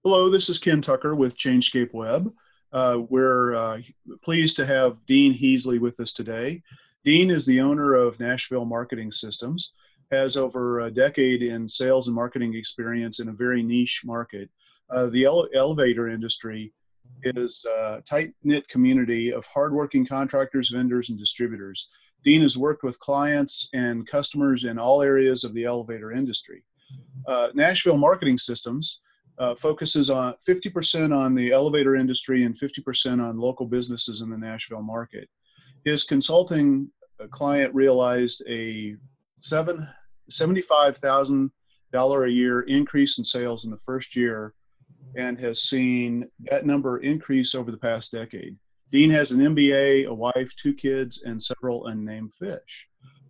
Hello, this is Ken Tucker with Changescape Web. We're pleased to have Dean Heasley with us today. Dean is the owner of Nashville Marketing Systems, has over a decade in sales and marketing experience in a very niche market. The elevator industry is a tight-knit community of hardworking contractors, vendors, and distributors. Dean has worked with clients and customers in all areas of the elevator industry. Nashville Marketing Systems focuses on 50% on the elevator industry and 50% on local businesses in the Nashville market. His consulting client realized a $75,000 a year increase in sales in the first year and has seen that number increase over the past decade. Dean has an MBA, a wife, 2 kids, and several unnamed fish.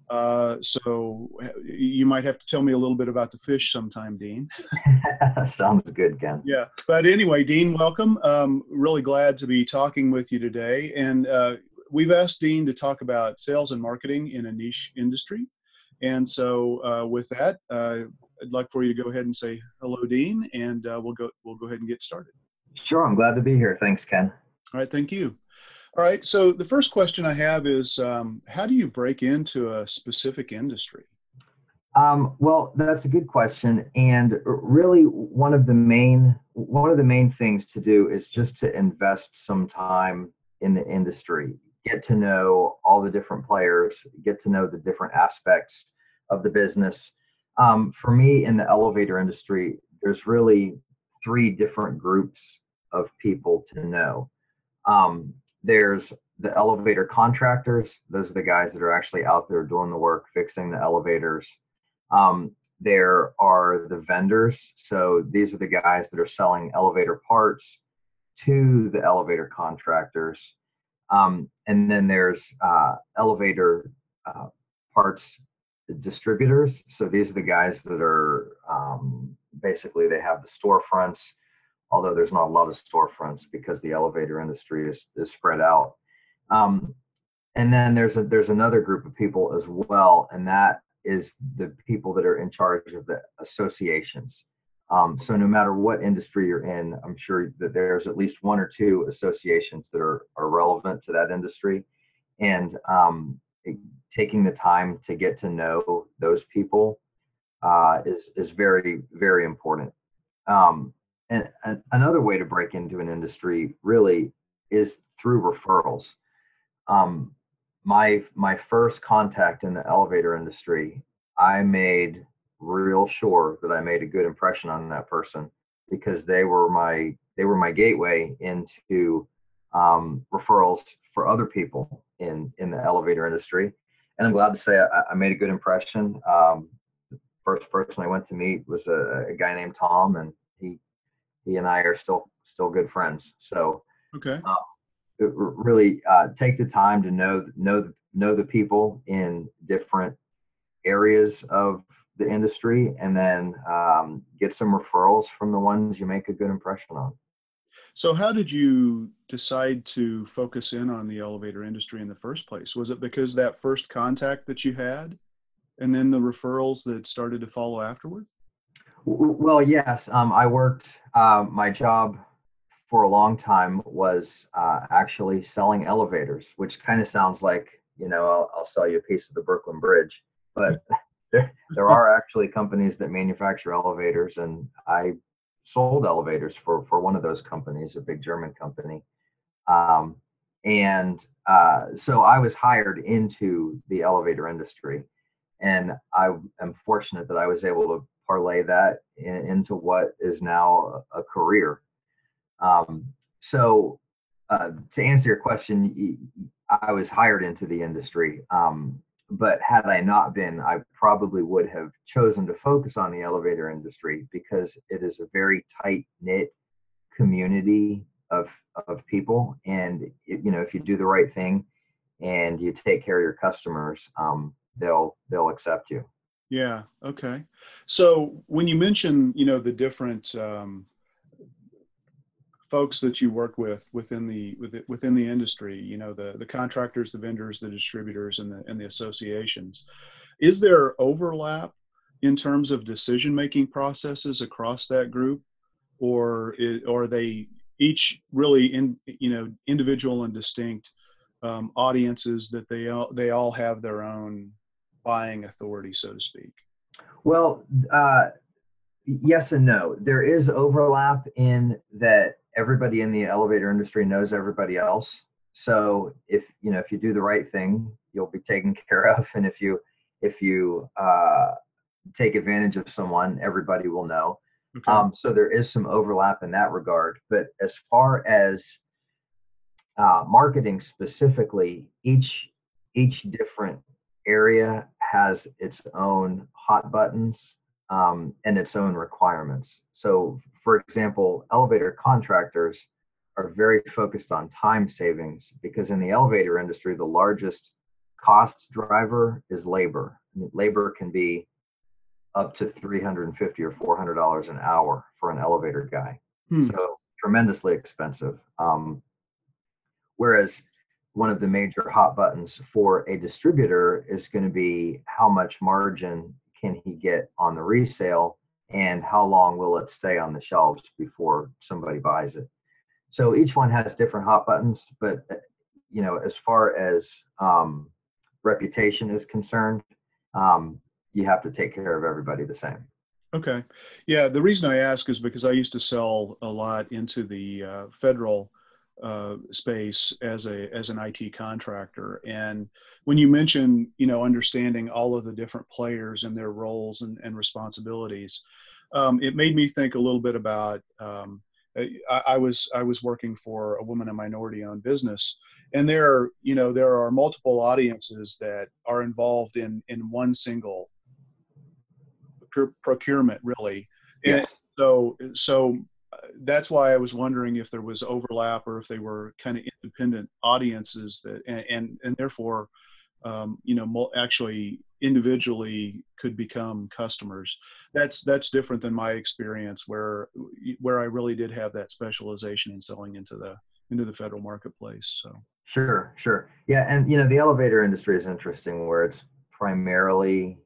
So you might have to tell me a little bit about the fish sometime, Dean. Sounds good, Ken. Yeah. But anyway, Dean, welcome. Really glad to be talking with you today. And we've asked Dean to talk about sales and marketing in a niche industry. And so with that, I'd like for you to go ahead and say hello, Dean, and we'll go ahead and get started. Sure, I'm glad to be here. Thanks, Ken. All right, thank you. All right, so the first question I have is, how do you break into a specific industry? Well, that's a good question, and really one of the main things to do is just to invest some time in the industry, get to know all the different players, get to know the different aspects of the business. For me, in the elevator industry, there's really 3 different groups of people to know. There's the elevator contractors. Those are the guys that are actually out there doing the work, fixing the elevators. There are the vendors. So these are the guys that are selling elevator parts to the elevator contractors. And then there's elevator parts distributors. So these are the guys that are basically they have the storefronts, although there's not a lot of storefronts because the elevator industry is spread out. And then there's another group of people as well, and that is the people that are in charge of the associations. So no matter what industry you're in, I'm sure that there's at least 1 or 2 associations that are relevant to that industry. And taking the time to get to know those people is very, very important. And another way to break into an industry really is through referrals. My first contact in the elevator industry, I made real sure that I made a good impression on that person because they were my gateway into referrals for other people in the elevator industry. And I'm glad to say I made a good impression. The first person I went to meet was a guy named Tom, and he and I are still good friends. So Okay. Really take the time to know the people in different areas of the industry, and then get some referrals from the ones you make a good impression on. So how did you decide to focus in on the elevator industry in the first place? Was it because that first contact that you had and then the referrals that started to follow afterward? Well, yes. I worked, my job for a long time was actually selling elevators, which kind of sounds like, I'll sell you a piece of the Brooklyn Bridge. But there are actually companies that manufacture elevators, and I sold elevators for one of those companies, a big German company. So I was hired into the elevator industry, and I am fortunate that I was able to parlay that into what is now a career. So to answer your question, I was hired into the industry, but had I not been, I probably would have chosen to focus on the elevator industry because it is a very tight knit community of people, and if you do the right thing and you take care of your customers, they'll accept you. Yeah. Okay. So when you mention, the different folks that you work with within the industry, the contractors, the vendors, the distributors, and the associations, is there overlap in terms of decision-making processes across that group? or are they each really individual and distinct audiences that they all have their own buying authority, so to speak? Well, yes and no. There is overlap in that everybody in the elevator industry knows everybody else. So if you do the right thing, you'll be taken care of, and if you take advantage of someone, everybody will know. Okay. So there is some overlap in that regard. But as far as marketing specifically, each different area has its own hot buttons and its own requirements. So, for example, elevator contractors are very focused on time savings because in the elevator industry, the largest cost driver is labor. I mean, labor can be up to $350 or $400 an hour for an elevator guy. So tremendously expensive. Whereas one of the major hot buttons for a distributor is going to be how much margin can he get on the resale and how long will it stay on the shelves before somebody buys it. So each one has different hot buttons, but as far as reputation is concerned, you have to take care of everybody the same. Okay. Yeah. The reason I ask is because I used to sell a lot into the federal space as an IT contractor. And when you mention, understanding all of the different players and their roles and responsibilities, it made me think a little bit about, I was working for a woman and minority owned business, and there are multiple audiences that are involved in one single procurement, really. And Yes. so that's why I was wondering if there was overlap or if they were kind of independent audiences that, and therefore, actually individually could become customers. That's different than my experience where I really did have that specialization in selling into the federal marketplace. So. Sure. Yeah, and the elevator industry is interesting where it's primarily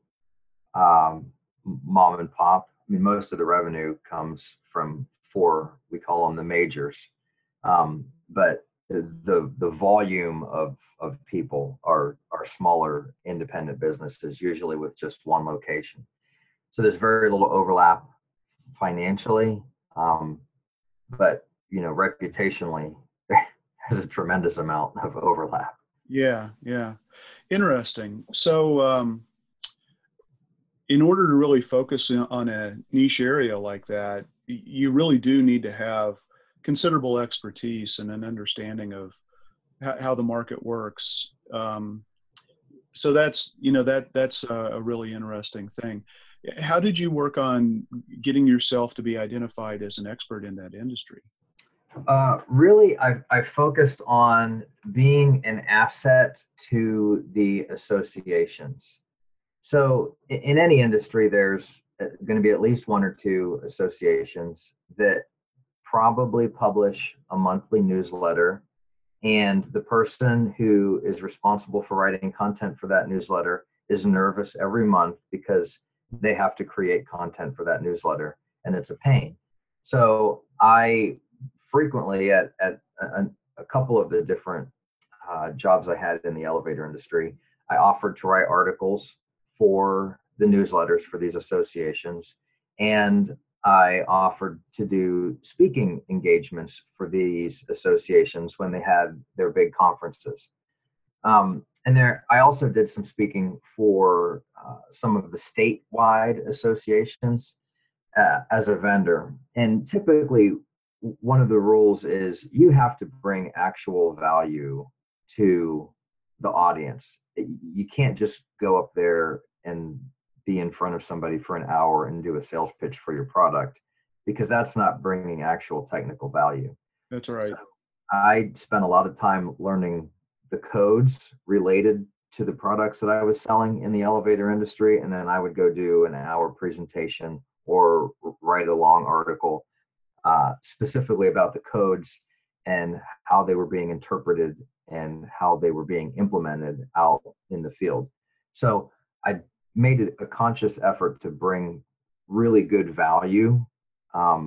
mom and pop. I mean, most of the revenue comes from we call them the majors, but the volume of people are smaller independent businesses, usually with just one location. So there's very little overlap financially, but reputationally, there's a tremendous amount of overlap. Yeah. Interesting. So, in order to really focus on a niche area like that, you really do need to have considerable expertise and an understanding of how the market works. So that's a really interesting thing. How did you work on getting yourself to be identified as an expert in that industry? Really, I focused on being an asset to the associations. So in any industry, there's going to be at least one or two associations that probably publish a monthly newsletter. And the person who is responsible for writing content for that newsletter is nervous every month because they have to create content for that newsletter, and it's a pain. So I frequently at a couple of the different jobs I had in the elevator industry, I offered to write articles for the newsletters for these associations, and I offered to do speaking engagements for these associations when they had their big conferences. I also did some speaking for some of the statewide associations as a vendor. And typically, one of the rules is you have to bring actual value to the audience. You can't just go up there and be in front of somebody for an hour and do a sales pitch for your product, because that's not bringing actual technical value. That's right. So I spent a lot of time learning the codes related to the products that I was selling in the elevator industry, and then I would go do an hour presentation or write a long article specifically about the codes and how they were being interpreted and how they were being implemented out in the field. So I made it a conscious effort to bring really good value,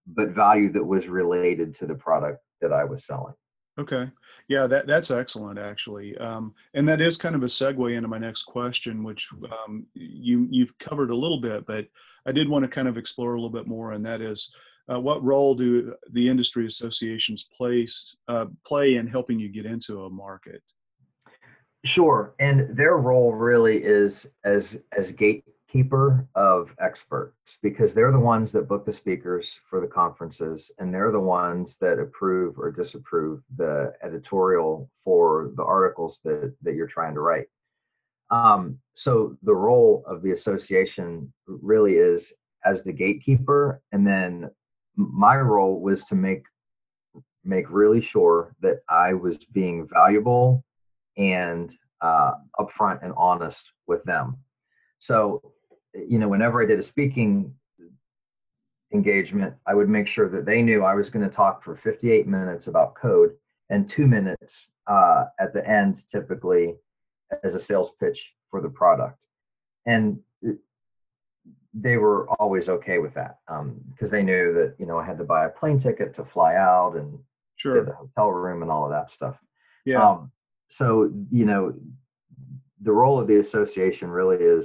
but value that was related to the product that I was selling. Okay. Yeah, that's excellent, actually. And that is kind of a segue into my next question, which you've covered a little bit, but I did want to kind of explore a little bit more, and that is, what role do the industry associations play in helping you get into a market? Sure, and their role really is as gatekeeper of experts, because they're the ones that book the speakers for the conferences, and they're the ones that approve or disapprove the editorial for the articles that you're trying to write. So the role of the association really is as the gatekeeper, and then my role was to make really sure that I was being valuable and upfront and honest with them. So, whenever I did a speaking engagement, I would make sure that they knew I was going to talk for 58 minutes about code and 2 minutes at the end, typically as a sales pitch for the product. And they were always okay with that, because they knew that, I had to buy a plane ticket to fly out and get the Sure. hotel room and all of that stuff. Yeah. So, the role of the association really is,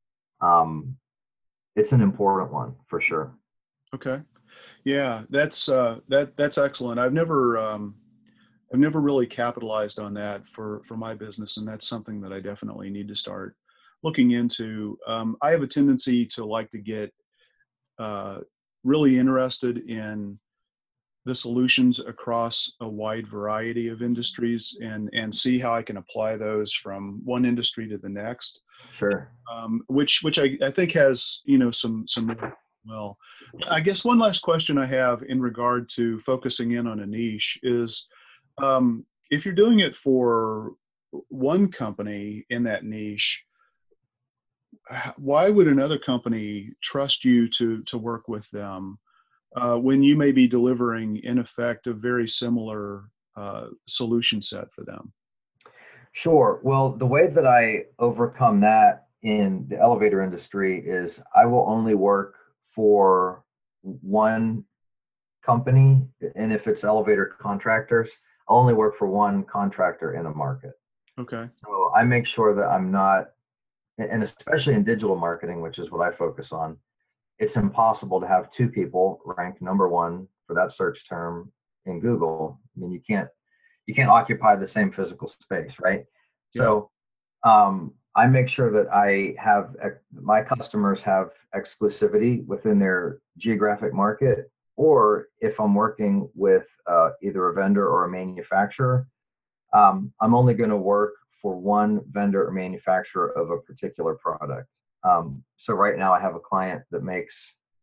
it's an important one for sure. Okay. Yeah, that's excellent. I've never really capitalized on that for my business, and that's something that I definitely need to start looking into. I have a tendency to like to get uh, really interested in the solutions across a wide variety of industries, and see how I can apply those from one industry to the next. Sure. Which I think has some merit. Well, I guess one last question I have in regard to focusing in on a niche is, if you're doing it for one company in that niche, why would another company trust you to work with them when you may be delivering, in effect, a very similar solution set for them? Sure. Well, the way that I overcome that in the elevator industry is I will only work for one company. And if it's elevator contractors, I'll only work for one contractor in a market. Okay. So I make sure that I'm not, and especially in digital marketing, which is what I focus on, it's impossible to have two people rank number one for that search term in Google. I mean, you can't occupy the same physical space, right? Yes. So I make sure that my customers have exclusivity within their geographic market, or if I'm working with either a vendor or a manufacturer, I'm only going to work for one vendor or manufacturer of a particular product. So right now I have a client that makes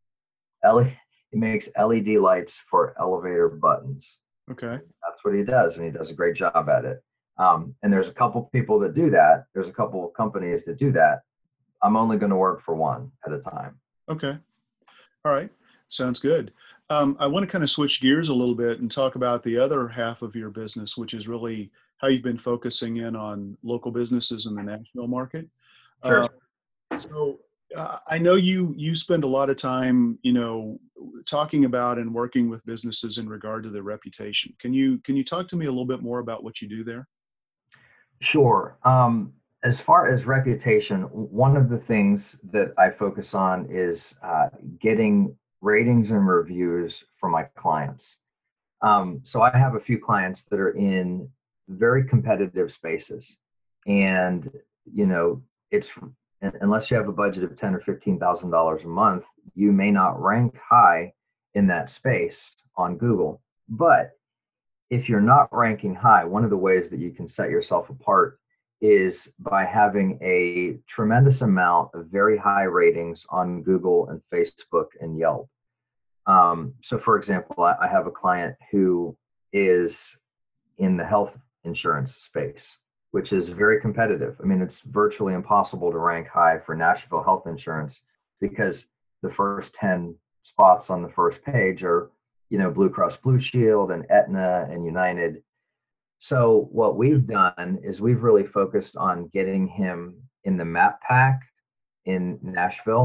LED lights for elevator buttons. Okay. That's what he does, and he does a great job at it. And there's a couple people that do that. There's a couple of companies that do that. I'm only going to work for one at a time. Okay. All right. Sounds good. I want to kind of switch gears a little bit and talk about the other half of your business, which is really how you've been focusing in on local businesses in the national market. Sure. So I know you spend a lot of time, talking about and working with businesses in regard to their reputation. Can you talk to me a little bit more about what you do there? Sure. As far as reputation, one of the things that I focus on is getting ratings and reviews for my clients. So I have a few clients that are in very competitive spaces, and it's unless you have a budget of $10,000 or $15,000 a month, you may not rank high in that space on Google. But if you're not ranking high, one of the ways that you can set yourself apart is by having a tremendous amount of very high ratings on Google and Facebook and Yelp. So, for example, I have a client who is in the health insurance space, which is very competitive. I mean, it's virtually impossible to rank high for Nashville health insurance because the first 10 spots on the first page are, Blue Cross Blue Shield and Aetna and United. So what we've done is we've really focused on getting him in the map pack in Nashville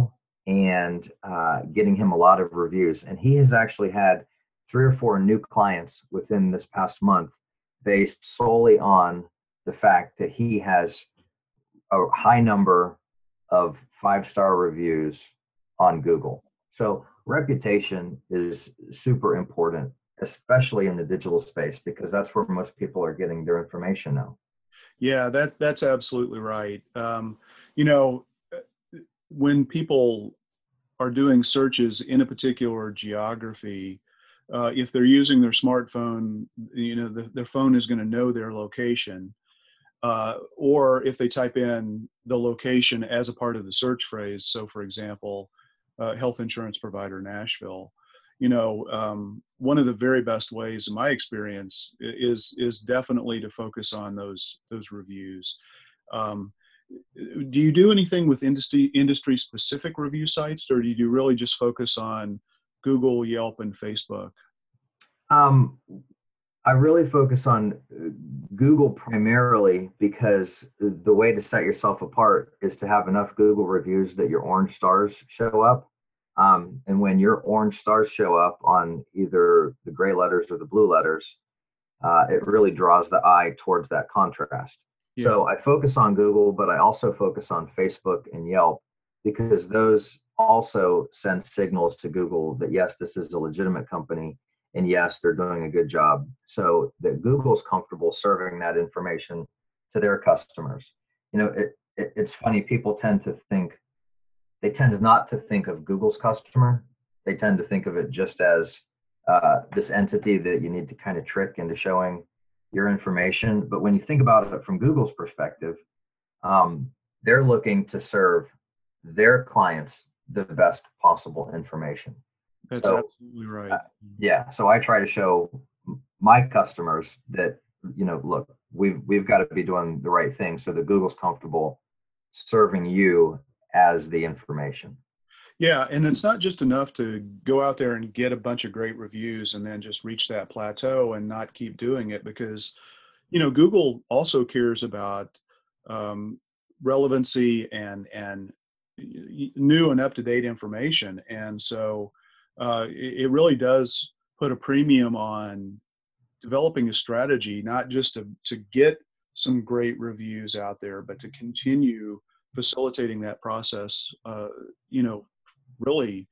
and getting him a lot of reviews. And he has actually had 3 or 4 new clients within this past month based solely on the fact that he has a high number of 5-star reviews on Google. So reputation is super important, especially in the digital space, because that's where most people are getting their information now. Yeah, that's absolutely right. You know, when people are doing searches in a particular geography, if they're using their smartphone, their phone is going to know their location. Or if they type in the location as a part of the search phrase, so for example, health insurance provider Nashville, one of the very best ways, in my experience, is definitely to focus on those reviews. Um, do you do anything with industry specific review sites, or do you really just focus on Google, Yelp, and Facebook? Um, I really focus on Google primarily because the way to set yourself apart is to have enough Google reviews that your orange stars show up. And when your orange stars show up on either the gray letters or the blue letters, it really draws the eye towards that contrast. Yeah. So I focus on Google, but I also focus on Facebook and Yelp because those also send signals to Google that yes, this is a legitimate company and yes, they're doing a good job. So that Google's comfortable serving that information to their customers. It's funny, people tend to think, they tend not to think of Google's customer. They tend to think of it just as this entity that you need to kind of trick into showing your information. But when you think about it from Google's perspective, they're looking to serve their clients the best possible information. That's absolutely right. Yeah. So I try to show my customers that, look, we've got to be doing the right thing so that Google's comfortable serving you as the information. Yeah, and it's not just enough to go out there and get a bunch of great reviews and then just reach that plateau and not keep doing it, because Google also cares about relevancy and new and up-to-date information. And so it really does put a premium on developing a strategy, not just to get some great reviews out there, but to continue facilitating that process, really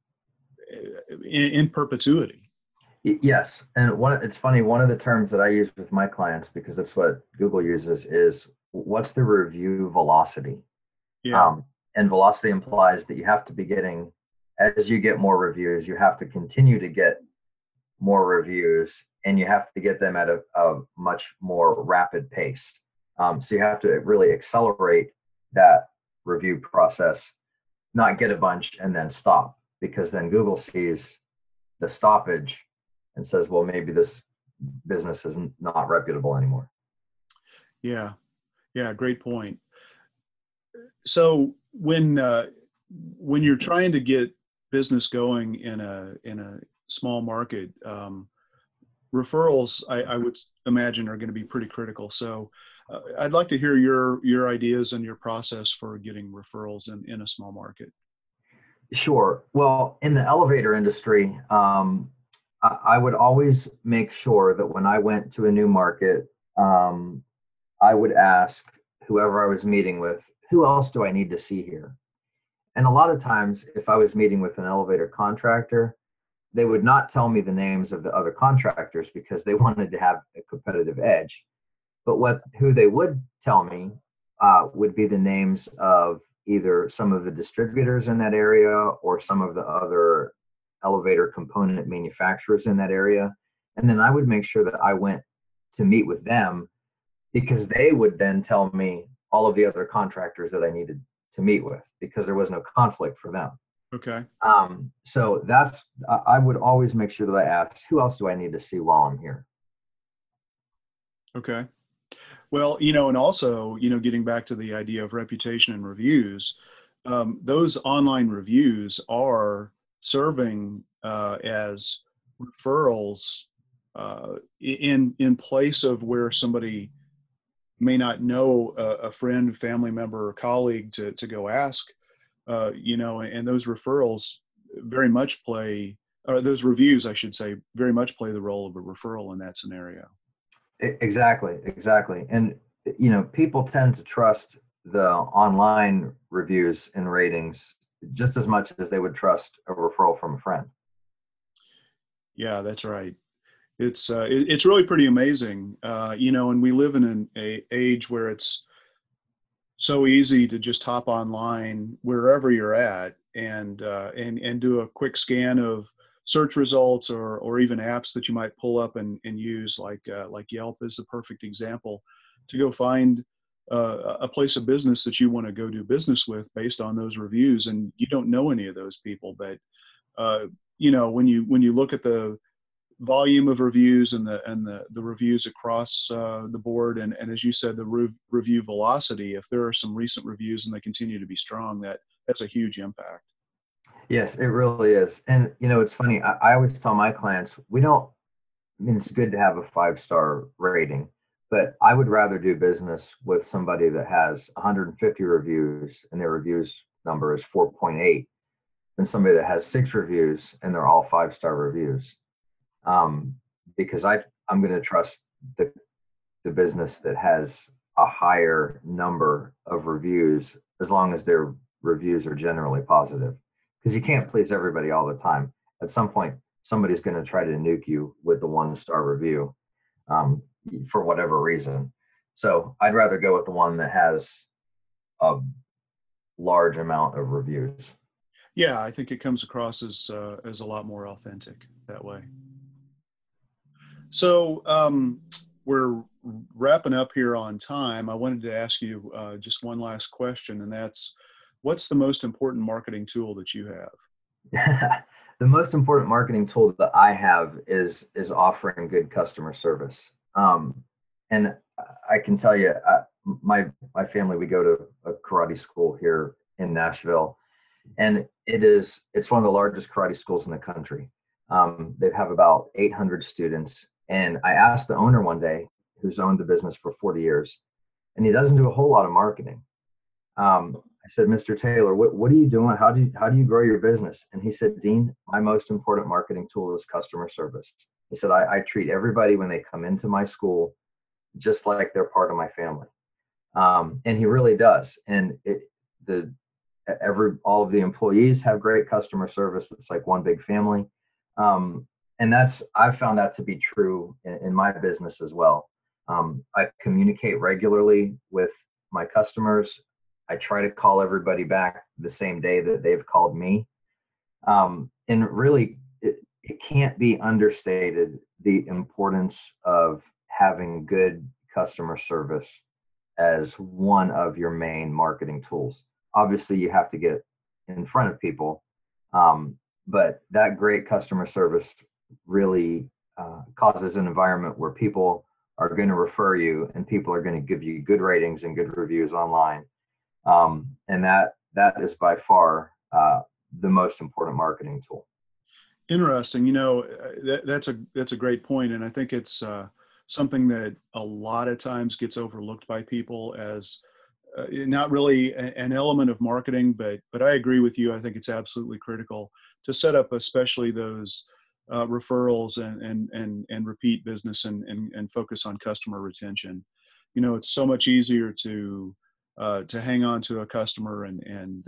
in perpetuity. Yes. And it's funny, one of the terms that I use with my clients, because that's what Google uses, is what's the review velocity? Yeah. And velocity implies that you have to be getting, as you get more reviews, you have to continue to get more reviews, and you have to get them at a much more rapid pace. So you have to really accelerate that review process, not get a bunch and then stop, because then Google sees the stoppage and says, well, maybe this business is not reputable anymore. Yeah. Yeah. Great point. So when you're trying to get business going in a small market, referrals, I would imagine, are going to be pretty critical. So I'd like to hear your ideas and your process for getting referrals in a small market. Sure. Well, in the elevator industry, I would always make sure that when I went to a new market, I would ask whoever I was meeting with, who else do I need to see here? And a lot of times, if I was meeting with an elevator contractor, they would not tell me the names of the other contractors because they wanted to have a competitive edge. But who they would tell me would be the names of either some of the distributors in that area or some of the other elevator component manufacturers in that area. And then I would make sure that I went to meet with them, because they would then tell me all of the other contractors that I needed to meet with, because there was no conflict for them. Okay. So I would always make sure that I asked, who else do I need to see while I'm here? Okay. Well, and also, getting back to the idea of reputation and reviews, those online reviews are serving as referrals in place of where somebody may not know a friend, family member, or colleague to go ask and those referrals very much play, or those reviews, I should say, very much play the role of a referral in that scenario. Exactly. And, people tend to trust the online reviews and ratings just as much as they would trust a referral from a friend. Yeah, that's right. It's really pretty amazing, and we live in an age where it's so easy to just hop online wherever you're at and do a quick scan of search results or even apps that you might pull up and use, like Yelp is a perfect example, to go find a place of business that you want to go do business with based on those reviews, and you don't know any of those people, but when you look at the volume of reviews and the reviews across the board, and as you said, the review velocity, if there are some recent reviews and they continue to be strong, that's a huge impact. Yes, it really is. And, it's funny. I always tell my clients, we don't, I mean, it's good to have a 5-star rating, but I would rather do business with somebody that has 150 reviews and their reviews number is 4.8 than somebody that has 6 reviews and they're all 5-star reviews. Because I'm going to trust the business that has a higher number of reviews as long as their reviews are generally positive. Because you can't please everybody all the time. At some point, somebody's going to try to nuke you with the 1-star review for whatever reason. So I'd rather go with the one that has a large amount of reviews. Yeah, I think it comes across as a lot more authentic that way. So we're wrapping up here on time. I wanted to ask you just one last question, and that's, what's the most important marketing tool that you have? The most important marketing tool that I have is offering good customer service. And I can tell you, my family, we go to a karate school here in Nashville, and it's one of the largest karate schools in the country. They have about 800 students, and I asked the owner one day, who's owned the business for 40 years, and he doesn't do a whole lot of marketing. I said, Mr. Taylor, what are you doing? How do you grow your business? And he said, Dean, my most important marketing tool is customer service. He said, I treat everybody when they come into my school just like they're part of my family. And he really does. And all of the employees have great customer service. It's like one big family. And I've found that to be true in my business as well. I communicate regularly with my customers. I try to call everybody back the same day that they've called me. And really, it can't be understated, the importance of having good customer service as one of your main marketing tools. Obviously, you have to get in front of people, but that great customer service really causes an environment where people are going to refer you and people are going to give you good ratings and good reviews online. And that is by far the most important marketing tool. Interesting. That's a great point, and I think it's something that a lot of times gets overlooked by people as not really an element of marketing, but I agree with you. I think it's absolutely critical to set up, especially those referrals and repeat business and focus on customer retention. It's so much easier to hang on to a customer and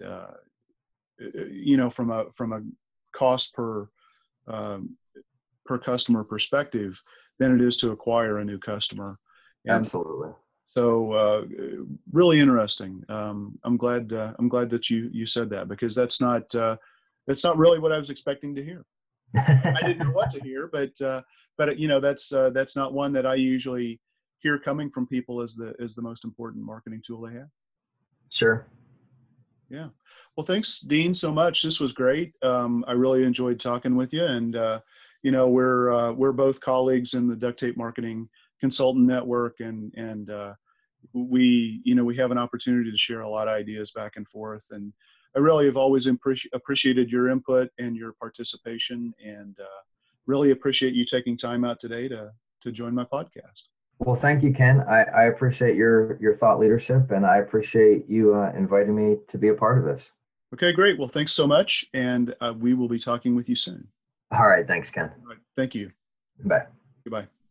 from a cost per customer perspective than it is to acquire a new customer. And absolutely. So really interesting. I'm glad that you said that, because that's not really what I was expecting to hear. I didn't know what to hear, but that's not one that I usually hear coming from people as the most important marketing tool they have. Sure. Yeah. Well, thanks, Dean, so much. This was great. I really enjoyed talking with you, and we're both colleagues in the Duct Tape Marketing Consultant Network, and we have an opportunity to share a lot of ideas back and forth. And I really have always appreciated your input and your participation, and really appreciate you taking time out today to join my podcast. Well, thank you, Ken. I appreciate your thought leadership, and I appreciate you inviting me to be a part of this. Okay, great. Well, thanks so much. And we will be talking with you soon. All right. Thanks, Ken. All right. Thank you. Bye. Goodbye.